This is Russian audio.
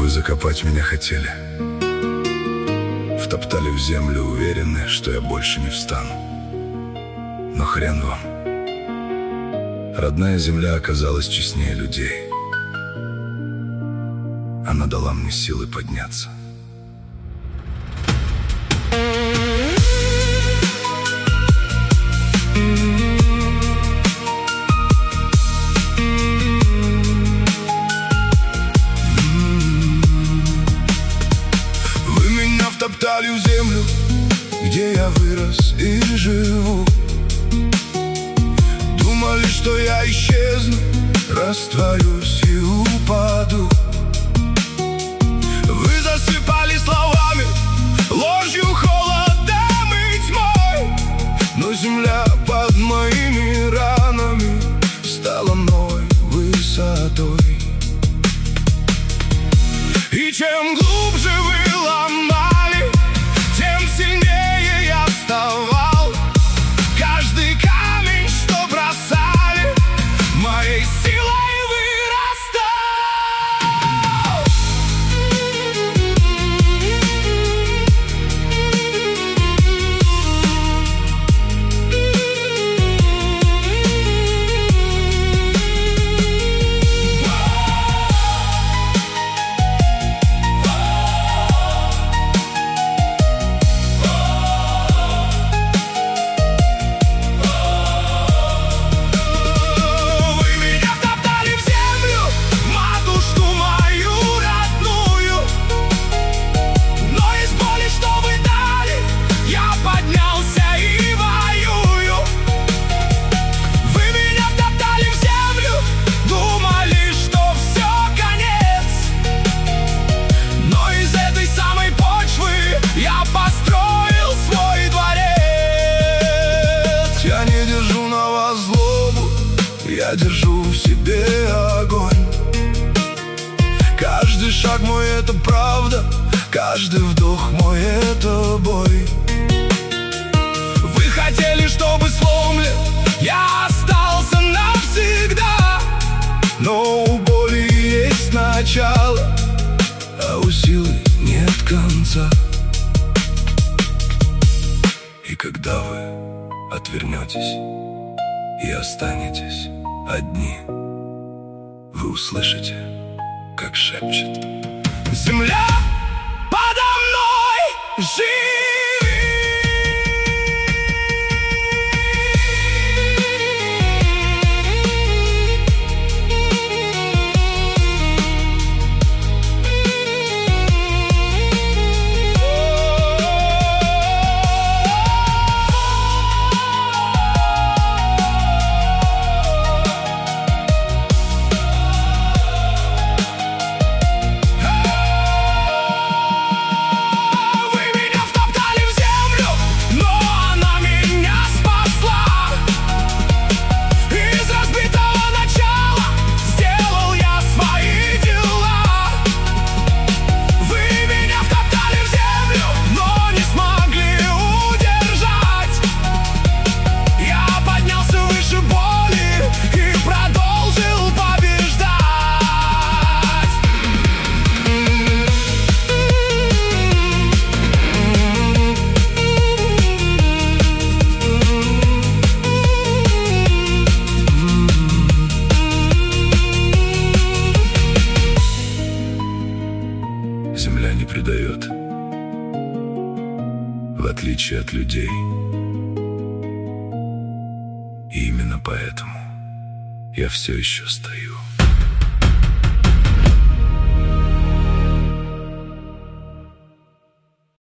закопать меня хотели. Втоптали в землю, уверены, что я больше не встану. Но хрен вам. Родная земля оказалась честнее людей. Она дала мне силы подняться. Вы меня втоптали в землю, где я вырос и живу. Думали, что я исчезну, растворюсь и упаду. Вы засыпали словами, ложью, холодом и тьмой. Но земля под моими ранами стала новой высотой. И чем глубже вы ломали, тем сильнее я вставал. Каждый камень, что бросали, моей силой вырастал. Я держу в себе огонь. Каждый шаг мой — это правда, каждый вдох мой — это бой. Вы хотели, чтобы сломлен я остался навсегда, но у боли есть начало, а у силы нет конца. И когда вы отвернетесь и останетесь одни, вы услышите, как шепчет земля подо мной: живи! Земля не предает, в отличие от людей. И именно поэтому я все еще стою.